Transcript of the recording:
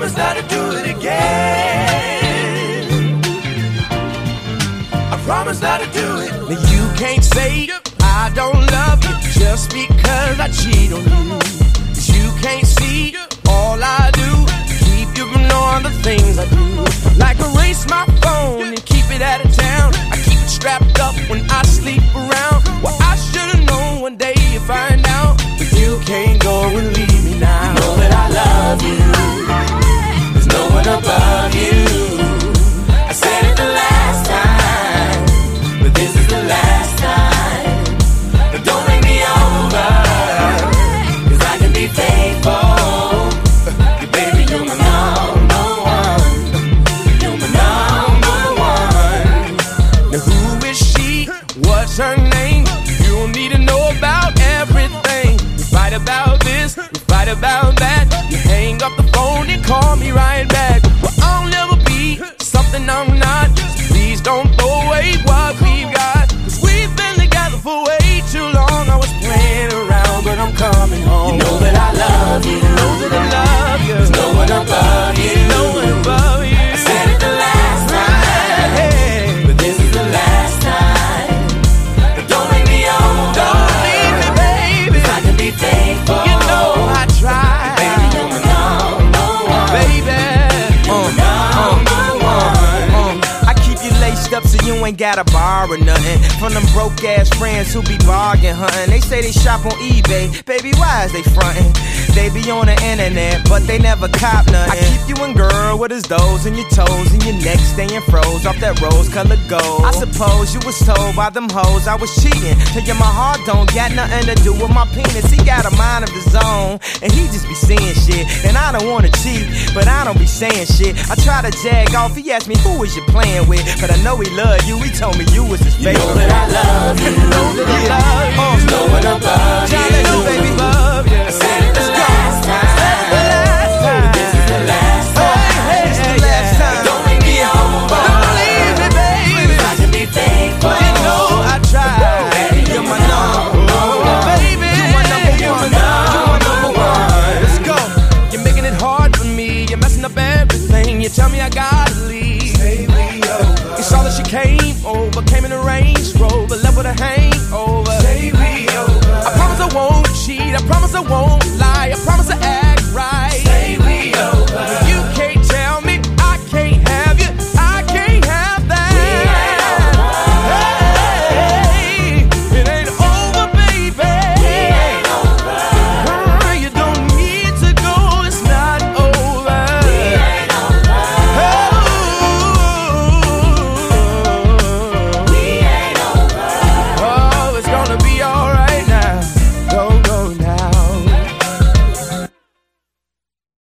promise not to do it again. I promise not to do it. Now you can't say I don't love you just because I cheat on you. 'Cause you can't see all I do, keep you from knowing the things I do. Like erase my phone and keep it out of town. I keep it strapped up when I sleep around. Well, I should've known one day you find out. But you can't go and leave me now. You know that I love you. There's no one above you. I said it the last time, but this is the last time. But don't make me over, 'cause I can be faithful. Baby, you're my number one. You're my number one. Now who is she? What's her name? You don't need to know about everything. We fight about this, we fight about that. You hang up the phone and call me right back. Well, I'll never be something I'm not. So please don't throw away what we've got. 'Cause we've been together for way too long. I was playing around, but I'm coming home. You know that I love you. You know that I love you. There's no one above you. No one above you. I said it the last time, but this is the last time. But don't make me over. Don't leave me, baby. 'Cause I can be faithful. You know I try. Baby, you're my number one. Baby, you're my number one. I keep you laced up so you ain't gotta borrow nothing from them broke ass friends who be bargain hunting. They say they shop on eBay, baby, why is they frontin'? They be on the internet, but they never cop nothing. I keep you in, girl, with his toes and your toes and your neck staying froze off that rose-colored gold. I suppose you was told by them hoes I was cheating. Tell you my heart don't got nothing to do with my penis. He got a mind of his own, and he just be saying shit. And I don't wanna cheat, but I don't be saying shit. I try to jag off, he asked me who was you playing with, but I know he loved you. He told me you was his favorite. You know that I love you. You know that I love you. There's no one above you. Johnny, no baby, love you. I said it the last time. But this is the last time. It's the last time. Don't make me over. Don't leave me, baby. 'Cause I can be faithful. You know I try. Baby, you're my number one. Baby, you're my number one. You're my number one. Let's go. You're making it hard for me. You're messing up everything. You tell me I gotta leave. Say we over. You saw that she came over, came in a Range Rover, left with a hangover. Say we over. I promise I won't cheat. I promise I won't lie. I promise